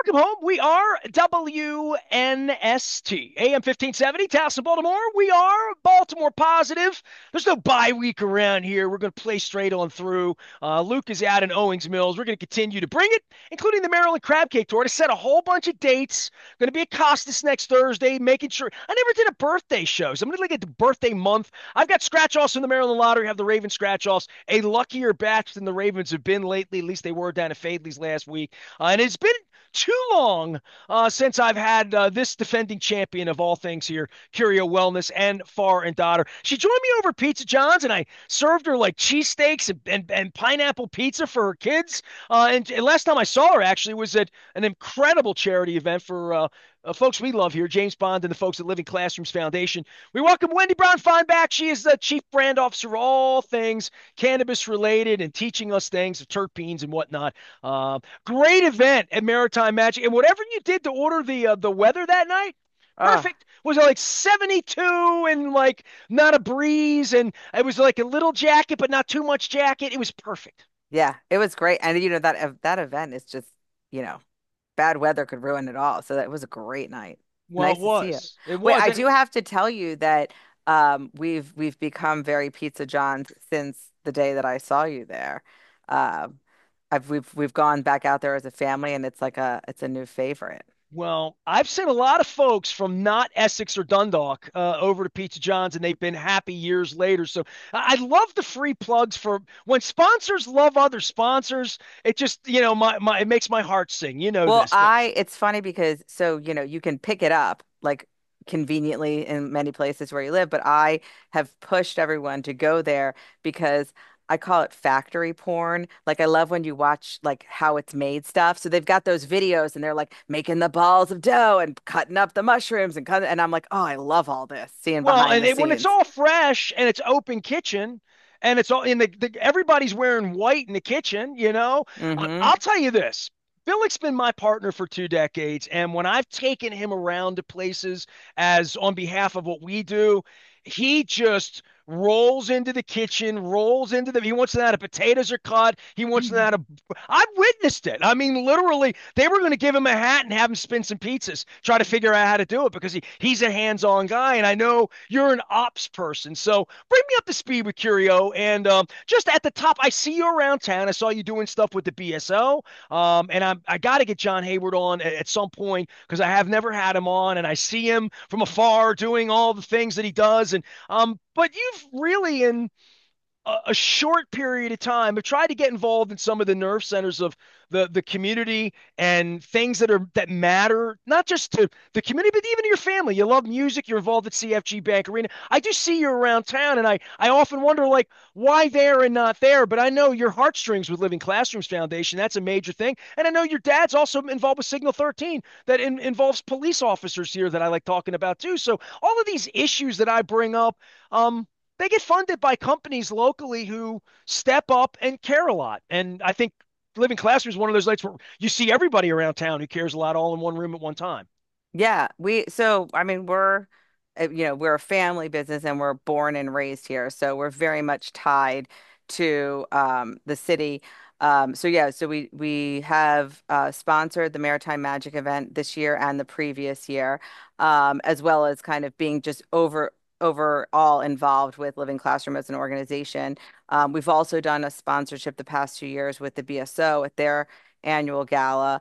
Welcome home. We are WNST, AM 1570, Towson, Baltimore. We are Baltimore positive. There's no bye week around here. We're going to play straight on through. Luke is out in Owings Mills. We're going to continue to bring it, including the Maryland Crab Cake Tour, to set a whole bunch of dates. Going to be at Costas next Thursday, making sure. I never did a birthday show, so I'm going to get the birthday month. I've got scratch offs in the Maryland Lottery, have the Ravens scratch offs, a luckier batch than the Ravens have been lately. At least they were down at Fadley's last week. And it's been too long since I've had this defending champion of all things here, Curio Wellness, and Far and Daughter. She joined me over at Pizza John's, and I served her like cheesesteaks and pineapple pizza for her kids. And last time I saw her actually was at an incredible charity event for folks we love here, James Bond and the folks at Living Classrooms Foundation. We welcome Wendy Brown Feinbach. She is the Chief Brand Officer of all things cannabis related and teaching us things of terpenes and whatnot. Great event at Maritime Magic. And whatever you did to order the weather that night, Oh, perfect. Was it like 72 and like not a breeze? And it was like a little jacket, but not too much jacket. It was perfect. yeah, it was great. And that event is just, you know, bad weather could ruin it all. So that was a great night. Well, it Nice to see you. was. It Wait, was. I And do have to tell you that we've become very Pizza John's since the day that I saw you there. Um we've gone back out there as a family and it's a new favorite. Well, I've sent a lot of folks from not Essex or Dundalk over to Pizza John's, and they've been happy years later. So I love the free plugs for when sponsors love other sponsors. It just, it makes my heart sing. You know Well, this, but it's funny because you can pick it up like conveniently in many places where you live, but I have pushed everyone to go there because I call it factory porn. Like I love when you watch like how it's made stuff. So they've got those videos and they're like making the balls of dough and cutting up the mushrooms and I'm like, "Oh, I love all this, seeing well, behind and the when it's scenes." all fresh and it's open kitchen. And it's all in everybody's wearing white in the kitchen, Mm-hmm. I'll tell you this. Billick's been my partner for 2 decades, and when I've taken him around to places as on behalf of what we do, he just rolls into the kitchen, he wants to know how the potatoes are cut. He wants to know how to, I've witnessed it. I mean, literally, they were going to give him a hat and have him spin some pizzas, try to figure out how to do it because he's a hands-on guy. And I know you're an ops person. So bring me up to speed with Curio. And just at the top, I see you around town. I saw you doing stuff with the BSO. And I got to get John Hayward on at some point because I have never had him on, and I see him from afar doing all the things that he does. And but you've really in a short period of time have tried to get involved in some of the nerve centers of the community and things that matter not just to the community but even to your family. You love music, you're involved at CFG Bank Arena. I do see you around town, and I often wonder like why there and not there, but I know your heartstrings with Living Classrooms Foundation, that's a major thing. And I know your dad's also involved with Signal 13 that involves police officers here that I like talking about too. So all of these issues that I bring up, they get funded by companies locally who step up and care a lot. And I think Living Classroom is one of those nights where you see everybody around town who cares a lot all in one room at one time. Yeah, I mean, we're a family business and we're born and raised here. So we're very much tied to the city. So we have sponsored the Maritime Magic event this year and the previous year, as well as kind of being just overall involved with Living Classroom as an organization. We've also done a sponsorship the past 2 years with the BSO at their annual gala.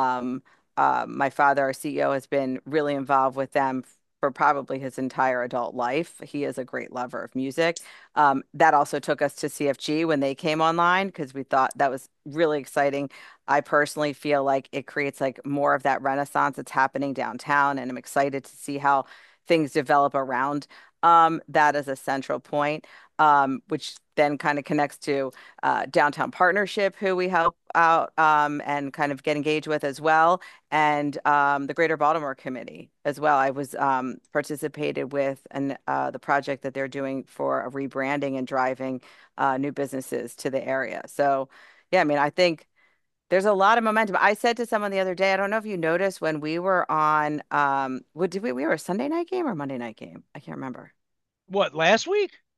My father, our CEO, has been really involved with them for probably his entire adult life. He is a great lover of music. That also took us to CFG when they came online because we thought that was really exciting. I personally feel like it creates like more of that renaissance that's happening downtown, and I'm excited to see how things develop around that as a central point, which then kind of connects to Downtown Partnership, who we help out and kind of get engaged with as well, and the Greater Baltimore Committee as well. I was participated with the project that they're doing for a rebranding and driving new businesses to the area. So, yeah, I mean, I think there's a lot of momentum. I said to someone the other day, I don't know if you noticed when we were on, what did we were a Sunday night game or Monday night game? I can't remember. What, last week?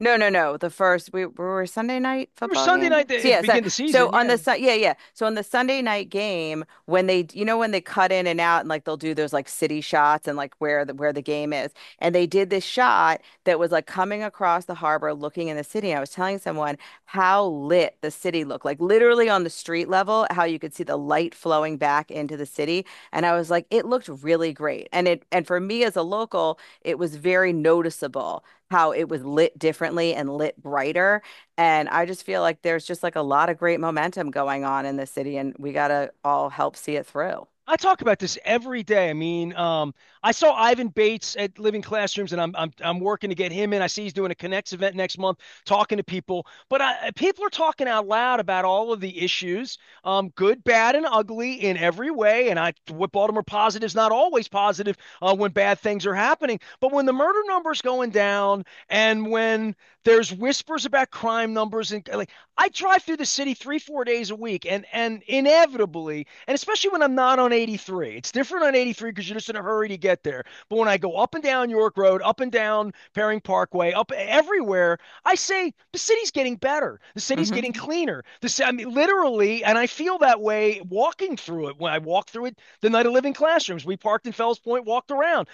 No, no, no. The first we were a Sunday night It was football Sunday game. night So to yeah, begin the so season. on Yeah. the yeah, yeah. So on the Sunday night game, when they when they cut in and out and like they'll do those like city shots and like where the game is. And they did this shot that was like coming across the harbor looking in the city. I was telling someone how lit the city looked, like literally on the street level, how you could see the light flowing back into the city. And I was like, it looked really great. And for me as a local, it was very noticeable how it was lit differently and lit brighter. And I just feel like there's just like a lot of great momentum going on in the city, and we got to all help see it through. I talk about this every day. I mean, I saw Ivan Bates at Living Classrooms, and I'm working to get him in. I see he's doing a Connects event next month, talking to people. But people are talking out loud about all of the issues, good, bad, and ugly in every way. And what Baltimore positive is not always positive when bad things are happening. But when the murder numbers going down, and when there's whispers about crime numbers, and like I drive through the city 3, 4 days a week, and inevitably, and especially when I'm not on 83, it's different on 83 because you're just in a hurry to get there. But when I go up and down York Road, up and down Perring Parkway, up everywhere, I say the city's getting better. The city's Hmm. getting cleaner. I mean, literally, and I feel that way walking through it. When I walked through it the night of Living Classrooms, we parked in Fells Point, walked around.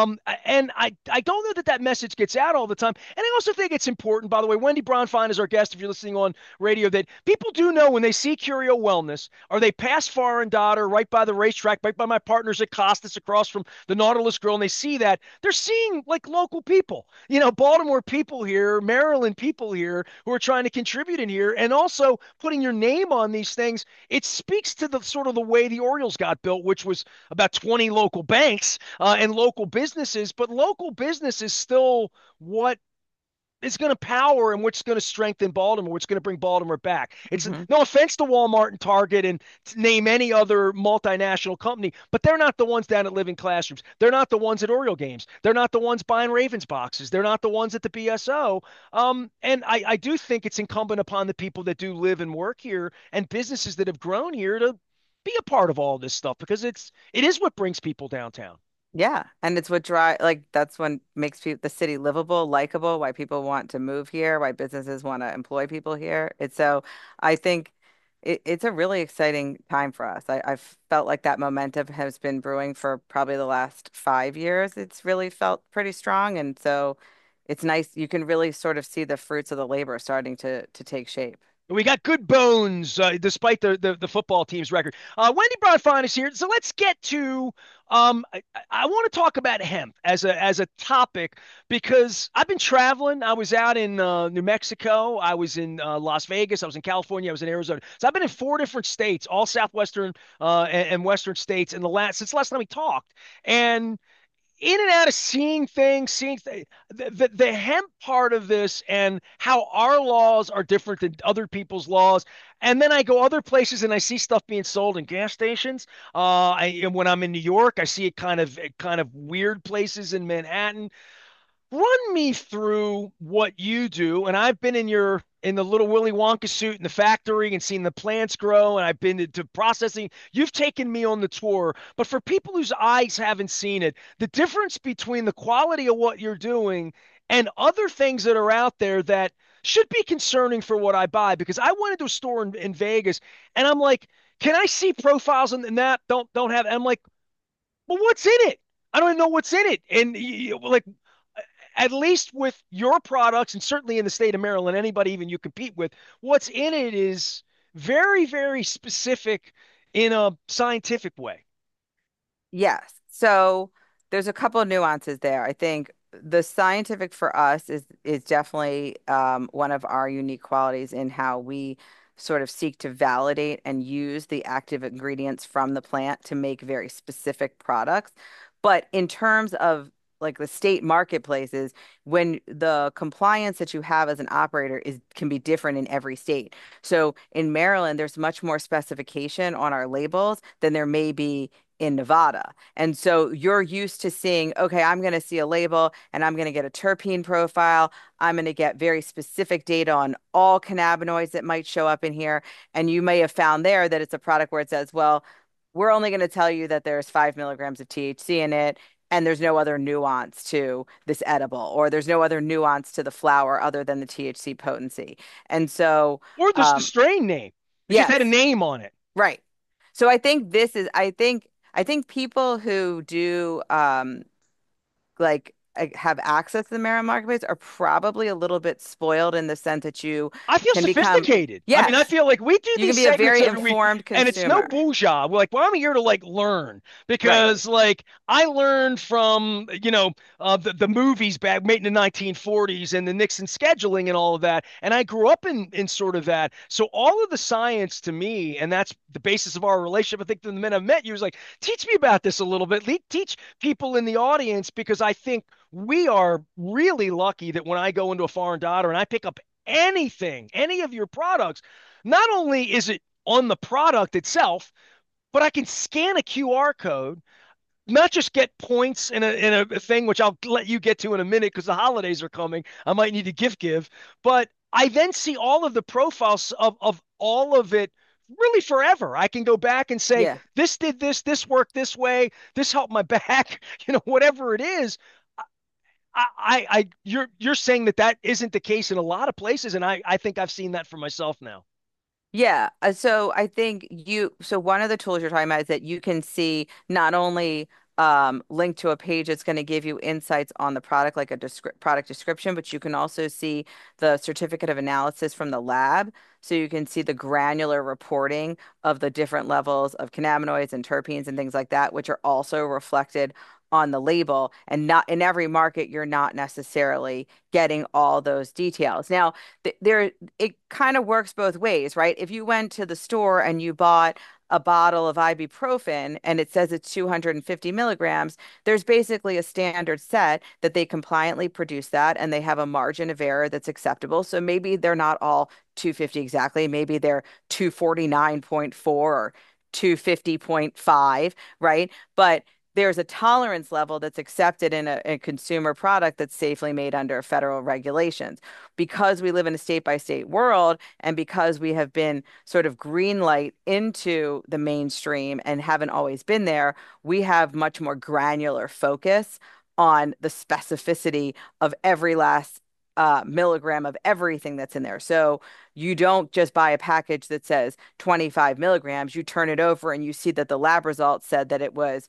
And I don't know that that message gets out all the time. And I also think it's important, by the way. Wendy Bronfine is our guest if you're listening on radio, that people do know when they see Curio Wellness, or they pass Far and Daughter right by the racetrack, right by my partners at Costas across from the Nautilus Grill, and they see that, they're seeing like local people, Baltimore people here, Maryland people here who are trying to contribute in here, and also putting your name on these things. It speaks to the sort of the way the Orioles got built, which was about 20 local banks and local businesses, but local business is still what is going to power and what's going to strengthen Baltimore, what's going to bring Baltimore back. It's Hmm. no offense to Walmart and Target and to name any other multinational company, but they're not the ones down at Living Classrooms. They're not the ones at Oriole games. They're not the ones buying Ravens boxes. They're not the ones at the BSO. And I do think it's incumbent upon the people that do live and work here and businesses that have grown here to be a part of all this stuff because it is what brings people downtown. Yeah, and it's what drive like that's what makes the city livable, likable, why people want to move here, why businesses want to employ people here. It's so I think it's a really exciting time for us. I've felt like that momentum has been brewing for probably the last 5 years. It's really felt pretty strong, and so it's nice. You can really sort of see the fruits of the labor starting to take shape. We got good bones, despite the football team's record. Wendy Bronfine is here, so let's get to. I want to talk about hemp as a topic because I've been traveling. I was out in New Mexico. I was in Las Vegas. I was in California. I was in Arizona. So I've been in 4 different states, all southwestern and western states, in the last since last time we talked. And in and out of the hemp part of this and how our laws are different than other people's laws. And then I go other places and I see stuff being sold in gas stations. And when I'm in New York, I see it kind of weird places in Manhattan. Run me through what you do. And I've been in the little Willy Wonka suit in the factory and seen the plants grow, and I've been to processing. You've taken me on the tour, but for people whose eyes haven't seen it, the difference between the quality of what you're doing and other things that are out there that should be concerning for what I buy, because I went into a store in Vegas and I'm like, can I see profiles and that don't have? And I'm like, well, what's in it? I don't even know what's in it. And like, at least with your products, and certainly in the state of Maryland, anybody even you compete with, what's in it is very, very specific in a scientific way. Yes. So there's a couple of nuances there. I think the scientific for us is definitely one of our unique qualities in how we sort of seek to validate and use the active ingredients from the plant to make very specific products. But in terms of like the state marketplaces, when the compliance that you have as an operator is can be different in every state. So in Maryland, there's much more specification on our labels than there may be in Nevada. And so you're used to seeing, okay, I'm going to see a label and I'm going to get a terpene profile. I'm going to get very specific data on all cannabinoids that might show up in here. And you may have found there that it's a product where it says, well, we're only going to tell you that there's 5 milligrams of THC in it. and there's no other nuance to this edible, or there's no other nuance to the flower other than the THC potency. And so, Or just the um, strain name. It just had a yes, name on it. right. So I think people who do have access to the Maryland marketplace are probably a little bit spoiled in the sense that you I feel can become, sophisticated. I mean, I yes, feel like we do you can these be a segments very every week, informed and it's no consumer. bourgeois. We're like, well, I'm here to like learn Right. because like I learned from the movies back made in the 1940s and the Nixon scheduling and all of that, and I grew up in sort of that. So all of the science to me, and that's the basis of our relationship. I think the minute I met you was like, teach me about this a little bit. Teach people in the audience because I think we are really lucky that when I go into a foreign daughter and I pick up anything, any of your products, not only is it on the product itself, but I can scan a QR code, not just get points in a thing, which I'll let you get to in a minute because the holidays are coming. I might need to gift give, but I then see all of the profiles of all of it really forever. I can go back and say, Yeah. this did this worked this way, this helped my back, whatever it is. You're saying that that isn't the case in a lot of places, and I think I've seen that for myself now. Yeah. So I think so one of the tools you're talking about is that you can see not only link to a page that's going to give you insights on the product, like a product description, but you can also see the certificate of analysis from the lab. So you can see the granular reporting of the different levels of cannabinoids and terpenes and things like that, which are also reflected on the label. And not in every market, you're not necessarily getting all those details. Now, there it kind of works both ways, right? If you went to the store and you bought a bottle of ibuprofen and it says it's 250 milligrams, there's basically a standard set that they compliantly produce that and they have a margin of error that's acceptable. So maybe they're not all 250 exactly. Maybe they're 249.4 or 250.5, right? But there's a tolerance level that's accepted in a consumer product that's safely made under federal regulations. Because we live in a state by state world and because we have been sort of green light into the mainstream and haven't always been there, we have much more granular focus on the specificity of every last milligram of everything that's in there. So you don't just buy a package that says 25 milligrams, you turn it over and you see that the lab results said that it was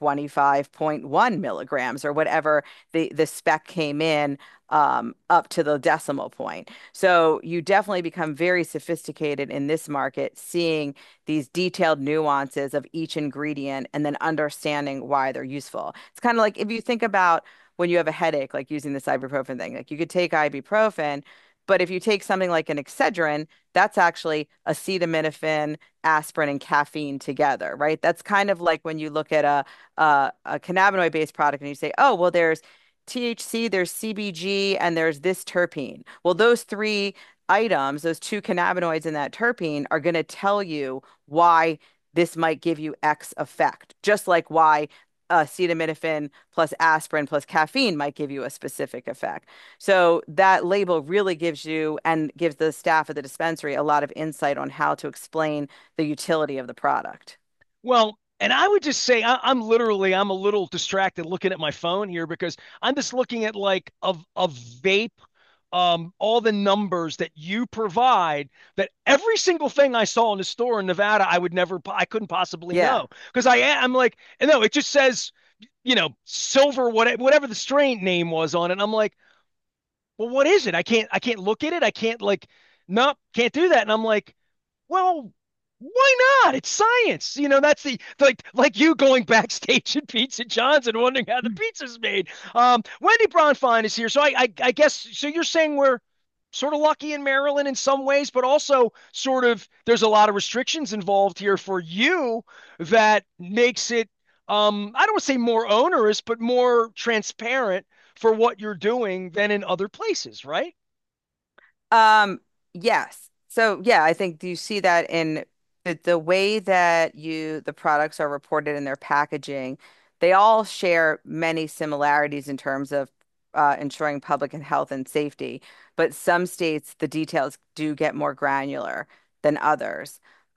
25.1 milligrams or whatever the spec came in up to the decimal point. So you definitely become very sophisticated in this market, seeing these detailed nuances of each ingredient and then understanding why they're useful. It's kind of like if you think about when you have a headache, like using this ibuprofen thing, like you could take ibuprofen, but if you take something like an Excedrin, that's actually acetaminophen, aspirin, and caffeine together, right? That's kind of like when you look at a cannabinoid-based product and you say, oh, well, there's THC, there's CBG, and there's this terpene. Well, those three items, those two cannabinoids in that terpene, are going to tell you why this might give you X effect, just like why acetaminophen plus aspirin plus caffeine might give you a specific effect. So that label really gives you and gives the staff at the dispensary a lot of insight on how to explain the utility of the product. Well, and I would just say I'm a little distracted looking at my phone here because I'm just looking at like a vape, all the numbers that you provide that every single thing I saw in the store in Nevada, I couldn't possibly Yeah. know because I'm like, no, it just says, silver, whatever the strain name was on it. I'm like, well, what is it? I can't look at it. I can't like, no, can't do that. And I'm like, well, why not? It's science. That's the like you going backstage at Pizza John's and wondering how the pizza's made. Wendy Bronfine is here. So I guess so you're saying we're sort of lucky in Maryland in some ways, but also sort of there's a lot of restrictions involved here for you that makes it I don't want to say more onerous, but more transparent for what you're doing than in other places, right? Um, yes. So yeah, I think you see that in the way that the products are reported in their packaging, they all share many similarities in terms of ensuring public and health and safety. But some states, the details do get more granular than others.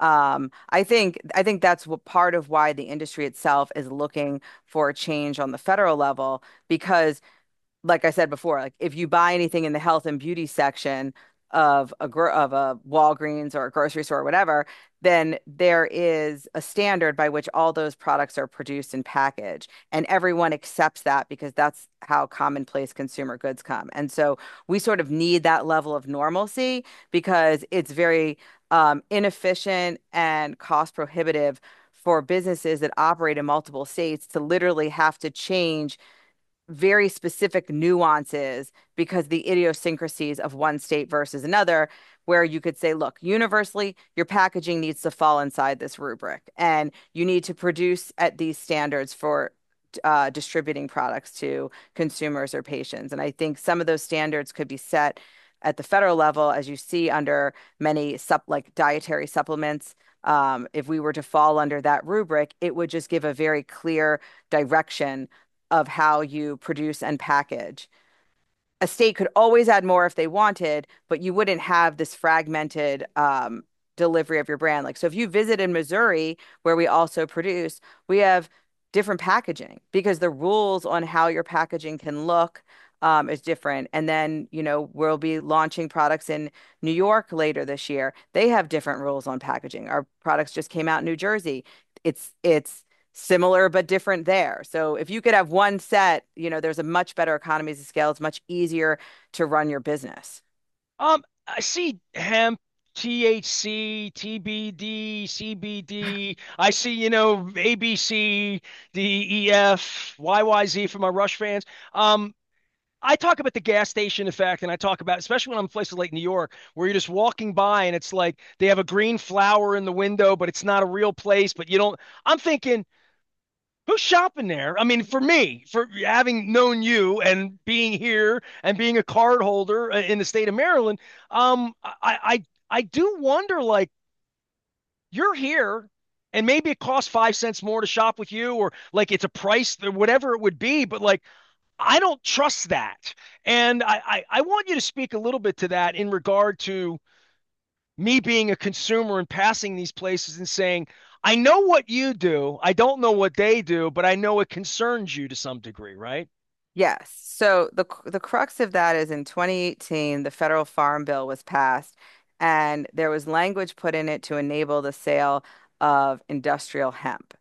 I think that's what part of why the industry itself is looking for a change on the federal level because like I said before, like if you buy anything in the health and beauty section of a Walgreens or a grocery store or whatever, then there is a standard by which all those products are produced and packaged, and everyone accepts that because that's how commonplace consumer goods come. And so we sort of need that level of normalcy because it's very inefficient and cost prohibitive for businesses that operate in multiple states to literally have to change very specific nuances because the idiosyncrasies of one state versus another, where you could say, look, universally, your packaging needs to fall inside this rubric, and you need to produce at these standards for distributing products to consumers or patients. And I think some of those standards could be set at the federal level, as you see under many like dietary supplements. If we were to fall under that rubric, it would just give a very clear direction of how you produce and package. A state could always add more if they wanted, but you wouldn't have this fragmented delivery of your brand. Like, so if you visit in Missouri, where we also produce, we have different packaging because the rules on how your packaging can look is different. And then, we'll be launching products in New York later this year. They have different rules on packaging. Our products just came out in New Jersey. It's similar but different there. So if you could have one set, there's a much better economies of scale. It's much easier to run your business. I see hemp, THC, TBD, CBD. I see, ABC, DEF, YYZ for my Rush fans. I talk about the gas station effect, and I talk about, especially when I'm in places like New York, where you're just walking by and it's like they have a green flower in the window, but it's not a real place. But you don't, I'm thinking, who's shopping there? I mean, for me, for having known you and being here and being a card holder in the state of Maryland, I do wonder, like, you're here, and maybe it costs 5 cents more to shop with you, or like it's a price or whatever it would be, but like I don't trust that. And I want you to speak a little bit to that in regard to me being a consumer and passing these places and saying, I know what you do. I don't know what they do, but I know it concerns you to some degree, right? Yes. So the crux of that is in 2018, the federal farm bill was passed, and there was language put in it to enable the sale of industrial hemp.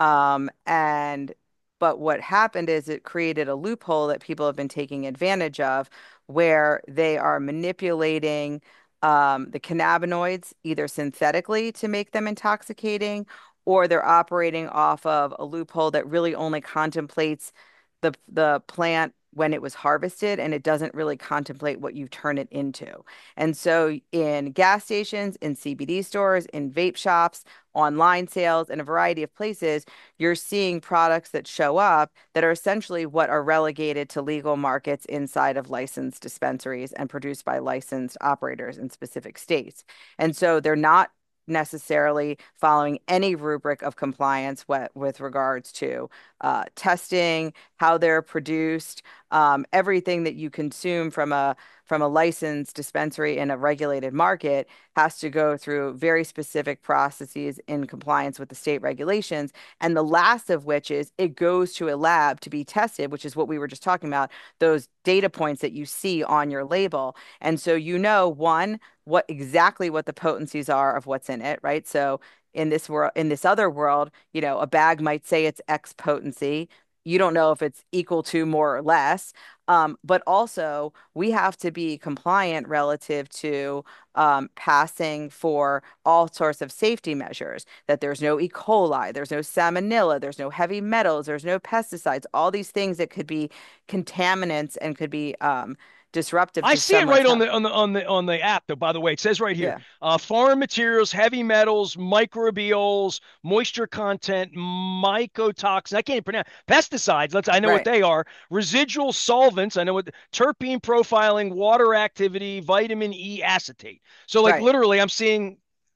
And but what happened is it created a loophole that people have been taking advantage of, where they are manipulating the cannabinoids either synthetically to make them intoxicating, or they're operating off of a loophole that really only contemplates the plant when it was harvested, and it doesn't really contemplate what you turn it into. And so in gas stations, in CBD stores, in vape shops, online sales, in a variety of places, you're seeing products that show up that are essentially what are relegated to legal markets inside of licensed dispensaries and produced by licensed operators in specific states. And so they're not necessarily following any rubric of compliance with regards to testing, how they're produced, everything that you consume from a licensed dispensary in a regulated market has to go through very specific processes in compliance with the state regulations. And the last of which is it goes to a lab to be tested, which is what we were just talking about, those data points that you see on your label. And so one, what the potencies are of what's in it, right? So in this world, in this other world, a bag might say it's X potency. You don't know if it's equal to more or less. But also, we have to be compliant relative to passing for all sorts of safety measures, that there's no E. coli, there's no salmonella, there's no heavy metals, there's no pesticides, all these things that could be contaminants and could be disruptive I to see it someone's right on health. the app though. By the way, it says right here, Yeah, foreign materials, heavy metals, microbials, moisture content, mycotoxins. I can't even pronounce pesticides. I know what right, they are. Residual solvents. I know what terpene profiling, water activity, vitamin E acetate. So like right. literally, I'm seeing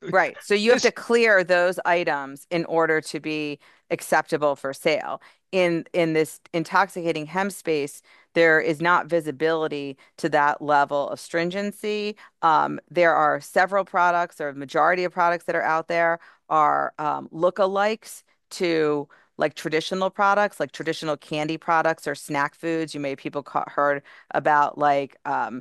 Right. So you have to This clear those items in order to be acceptable for sale. In this intoxicating hemp space, there is not visibility to that level of stringency. There are several products, or majority of products that are out there are lookalikes to like traditional products, like traditional candy products or snack foods. You may people heard about like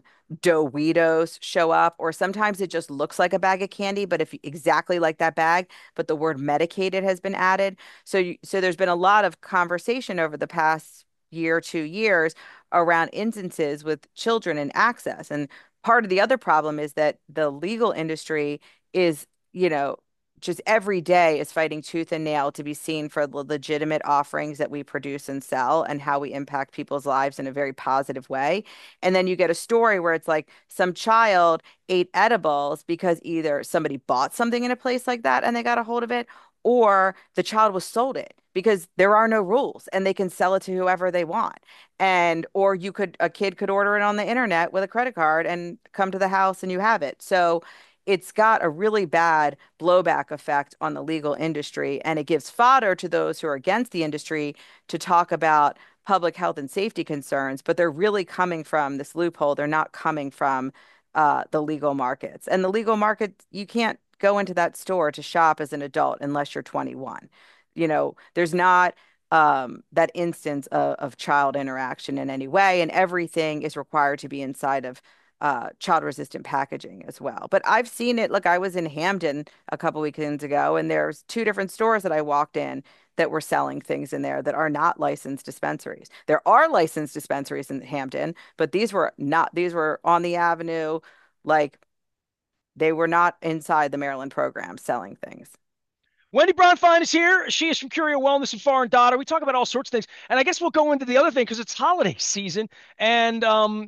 Doritos show up, or sometimes it just looks like a bag of candy, but if exactly like that bag, but the word medicated has been added. So there's been a lot of conversation over the past year, 2 years around instances with children and access. And part of the other problem is that the legal industry is, you know, just every day is fighting tooth and nail to be seen for the legitimate offerings that we produce and sell and how we impact people's lives in a very positive way. And then you get a story where it's like some child ate edibles because either somebody bought something in a place like that and they got a hold of it, or the child was sold it because there are no rules and they can sell it to whoever they want. And, or a kid could order it on the internet with a credit card and come to the house and you have it. So it's got a really bad blowback effect on the legal industry. And it gives fodder to those who are against the industry to talk about public health and safety concerns, but they're really coming from this loophole. They're not coming from the legal markets. And the legal market, you can't go into that store to shop as an adult unless you're 21. There's not that instance of child interaction in any way, and everything is required to be inside of child resistant packaging as well. But I've seen it. Look, I was in Hamden a couple weekends ago, and there's two different stores that I walked in that were selling things in there that are not licensed dispensaries. There are licensed dispensaries in Hampton, but these were not, these were on the avenue, like they were not inside the Maryland program selling things. Wendy Bronfine is here. She is from Curio Wellness and Foreign Daughter. We talk about all sorts of things, and I guess we'll go into the other thing because it's holiday season. And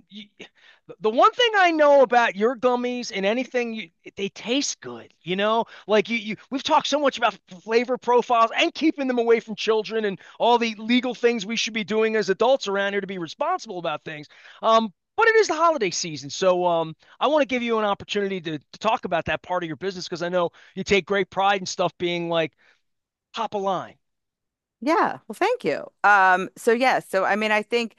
the one thing I know about your gummies and anything, they taste good. Like we've talked so much about flavor profiles and keeping them away from children and all the legal things we should be doing as adults around here to be responsible about things. But it is the holiday season, so I want to give you an opportunity to talk about that part of your business because I know you take great pride in stuff being like top of line. Yeah, well, thank you. So yes, so I mean,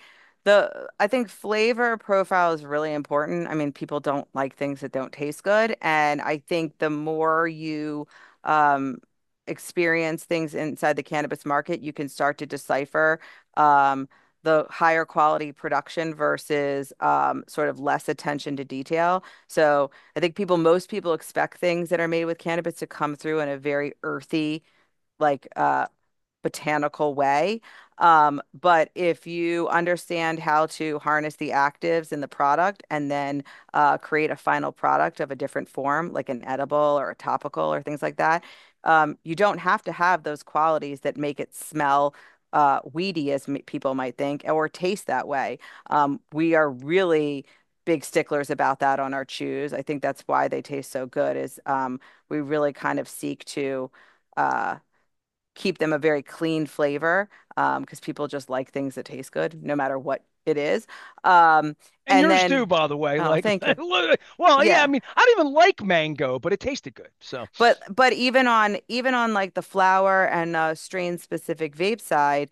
I think flavor profile is really important. I mean, people don't like things that don't taste good, and I think the more you um experience things inside the cannabis market, you can start to decipher the higher quality production versus sort of less attention to detail. So I think most people expect things that are made with cannabis to come through in a very earthy, like botanical way. But if you understand how to harness the actives in the product and then create a final product of a different form, like an edible or a topical or things like that, you don't have to have those qualities that make it smell weedy, as people might think, or taste that way. We are really big sticklers about that on our chews. I think that's why they taste so good, is we really kind of seek to uh, keep them a very clean flavor, because people just like things that taste good, no matter what it is. Um, And and yours too, then, by the way. oh, Like, thank you. well, yeah, I Yeah. mean, I don't even like mango, but it tasted good. So, But even on like the flower and strain specific vape side,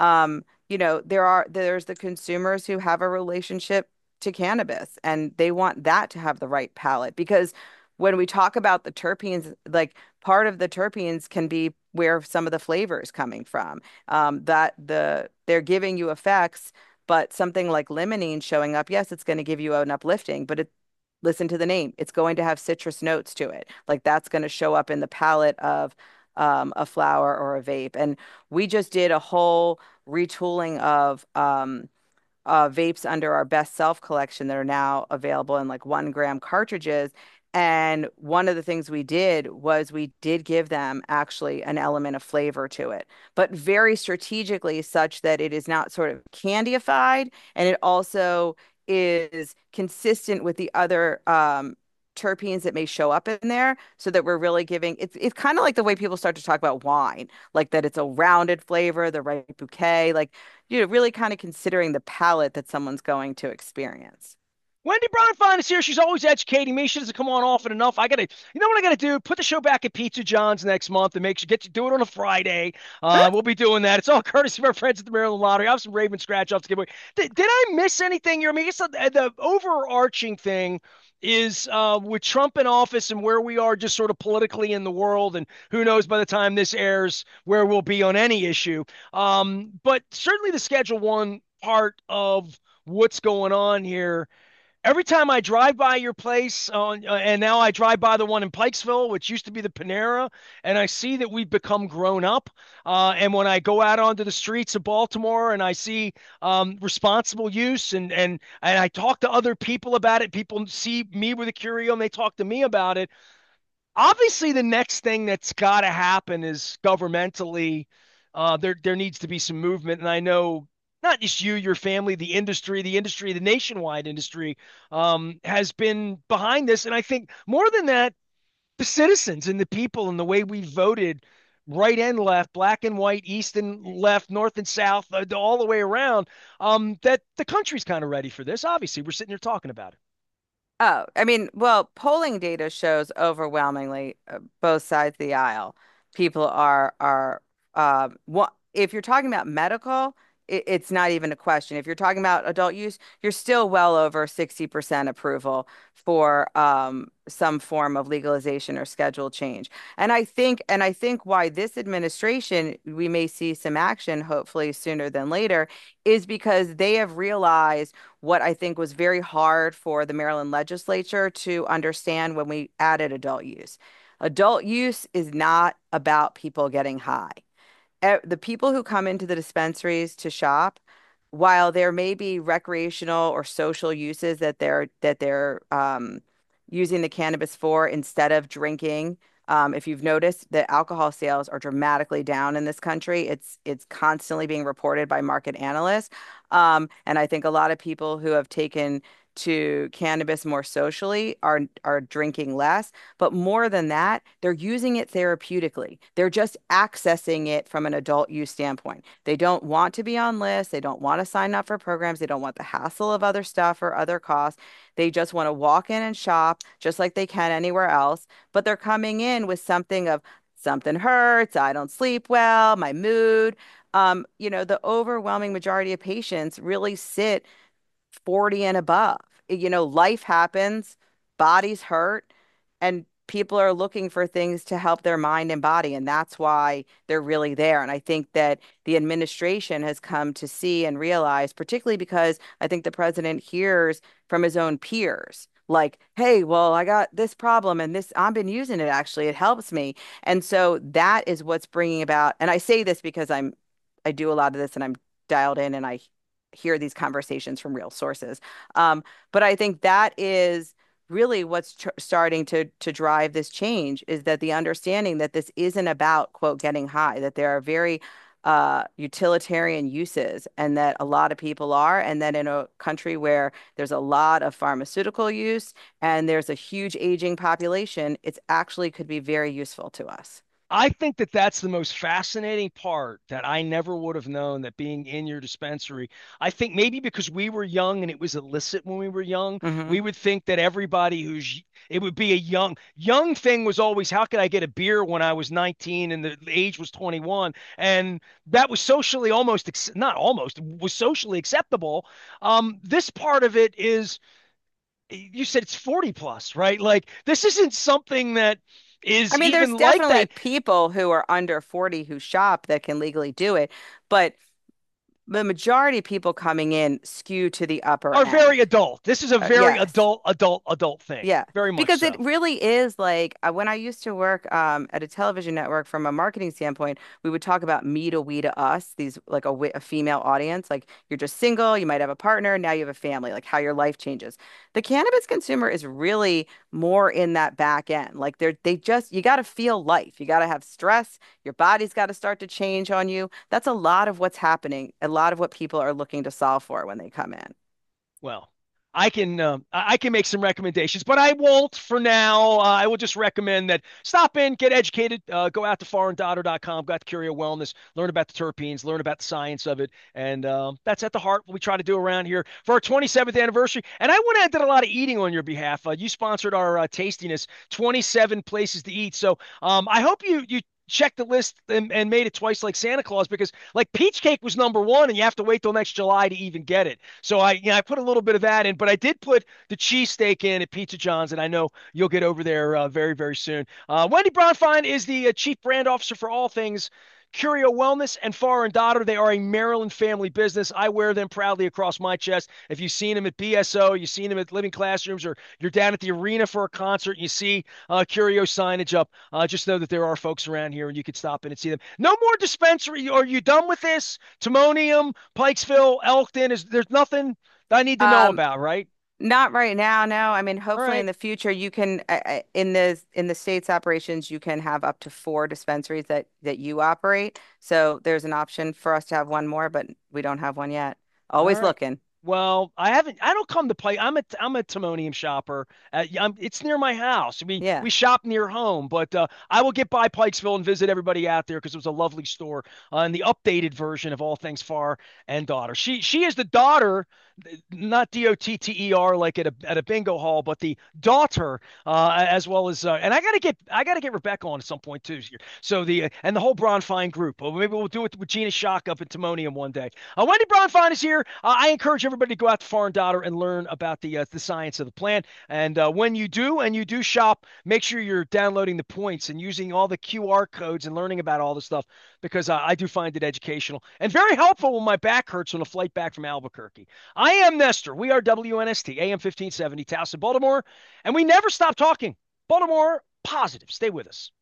there's the consumers who have a relationship to cannabis and they want that to have the right palate, because when we talk about the terpenes, like part of the terpenes can be where some of the flavor is coming from. That they're giving you effects, but something like limonene showing up, yes, it's going to give you an uplifting, but listen to the name. It's going to have citrus notes to it. Like that's going to show up in the palette of a flower or a vape. And we just did a whole retooling of vapes under our Best Self collection that are now available in like 1 gram cartridges. And one of the things we did was we did give them actually an element of flavor to it, but very strategically, such that it is not sort of candyified, and it also is consistent with the other terpenes that may show up in there, so that we're really giving it's kind of like the way people start to talk about wine, like that it's a rounded flavor, the right bouquet, like really kind of considering the palate that someone's going to experience. Wendy Bronfine is here. She's always educating me. She doesn't come on often enough. You know what I gotta do? Put the show back at Pizza John's next month and make sure get you do it on a Friday. We'll be doing that. It's all courtesy of our friends at the Maryland Lottery. I have some Raven scratch offs to give away. Did I miss anything here? I mean, I guess the overarching thing is with Trump in office and where we are just sort of politically in the world, and who knows by the time this airs where we'll be on any issue. But certainly the Schedule One part of what's going on here every time I drive by your place, and now I drive by the one in Pikesville, which used to be the Panera, and I see that we've become grown up. And when I go out onto the streets of Baltimore and I see responsible use, and I talk to other people about it, people see me with a curio and they talk to me about it. Obviously, the next thing that's got to happen is governmentally, there needs to be some movement. And I know not just you, your family, the nationwide industry, has been behind this. And I think more than that, the citizens and the people and the way we voted, right and left, black and white, east and left, north and south, all the way around, that the country's kind of ready for this. Obviously, we're sitting here talking about it. Oh, I mean, well, polling data shows overwhelmingly both sides of the aisle. People are what if you're talking about medical, it's not even a question. If you're talking about adult use, you're still well over 60% approval for some form of legalization or schedule change. And I think why this administration, we may see some action hopefully sooner than later, is because they have realized what I think was very hard for the Maryland legislature to understand when we added adult use. Adult use is not about people getting high. The people who come into the dispensaries to shop, while there may be recreational or social uses that they're using the cannabis for instead of drinking. If you've noticed, the alcohol sales are dramatically down in this country. It's constantly being reported by market analysts. And I think a lot of people who have taken to cannabis more socially are drinking less. But more than that, they're using it therapeutically. They're just accessing it from an adult use standpoint. They don't want to be on lists. They don't want to sign up for programs. They don't want the hassle of other stuff or other costs. They just want to walk in and shop just like they can anywhere else. But they're coming in with something of something hurts, I don't sleep well, my mood. The overwhelming majority of patients really sit 40 and above. Life happens, bodies hurt, and people are looking for things to help their mind and body. And that's why they're really there. And I think that the administration has come to see and realize, particularly because I think the president hears from his own peers. Like, hey, well, I got this problem and this, I've been using it actually. It helps me. And so that is what's bringing about, and I say this because I do a lot of this and I'm dialed in and I hear these conversations from real sources. But I think that is really what's starting to drive this change is that the understanding that this isn't about quote getting high, that there are very utilitarian uses, and that a lot of people are, and that in a country where there's a lot of pharmaceutical use and there's a huge aging population, it's actually could be very useful to us. I think that that's the most fascinating part that I never would have known that being in your dispensary. I think maybe because we were young and it was illicit when we were young, Hmm. we would think that everybody it would be a young thing was always, how could I get a beer when I was 19 and the age was 21? And that was socially not almost, was socially acceptable. This part of it is, you said it's 40 plus, right? Like this isn't something that I is mean, there's even like definitely that. people who are under 40 who shop that can legally do it, but the majority of people coming in skew to the upper Are very end. adult. This is a very Yes. adult thing. Yeah, Very much because it so. really is like when I used to work at a television network from a marketing standpoint, we would talk about me to we to us, these like a female audience. Like you're just single, you might have a partner, now you have a family, like how your life changes. The cannabis consumer is really more in that back end. Like you got to feel life. You got to have stress. Your body's got to start to change on you. That's a lot of what's happening, a lot of what people are looking to solve for when they come in. Well, I can make some recommendations, but I won't for now. I will just recommend that stop in, get educated, go out to faranddaughter.com, go out to Curio Wellness, learn about the terpenes, learn about the science of it, and that's at the heart what we try to do around here for our 27th anniversary. And I went out and did a lot of eating on your behalf. You sponsored our tastiness, 27 places to eat. So I hope you checked the list and made it twice like Santa Claus because like peach cake was number one and you have to wait till next July to even get it. So I put a little bit of that in, but I did put the cheesesteak in at Pizza John's, and I know you'll get over there very, very soon. Wendy Bronfine is the chief brand officer for all things Curio Wellness and Far and Daughter. They are a Maryland family business. I wear them proudly across my chest. If you've seen them at BSO, you've seen them at Living Classrooms, or you're down at the arena for a concert and you see Curio signage up, just know that there are folks around here and you could stop in and see them. No more dispensary. Are you done with this? Timonium, Pikesville, Elkton. There's nothing I need to know Um, about, right? Not right now, no. I mean, All hopefully in right. the future you can in the state's operations you can have up to four dispensaries that you operate. So there's an option for us to have one more, but we don't have one yet. All Always right. looking. Well, I haven't. I don't come to play. I'm a Timonium shopper. It's near my house. Yeah. We shop near home, but I will get by Pikesville and visit everybody out there because it was a lovely store. And the updated version of all things Far and Daughter. She is the daughter, not Dotter like at a bingo hall, but the daughter as well as. And I gotta get Rebecca on at some point too here. So the and the whole Bronfine group. Well, maybe we'll do it with Gina Shock up at Timonium one day. Wendy Bronfine is here. I encourage everybody to go out to Far and Daughter and learn about the science of the plant. And when you do, and you do shop, make sure you're downloading the points and using all the QR codes and learning about all the stuff because I do find it educational and very helpful when my back hurts on a flight back from Albuquerque. I am Nestor. We are WNST, AM 1570, Towson, Baltimore, and we never stop talking. Baltimore positive. Stay with us.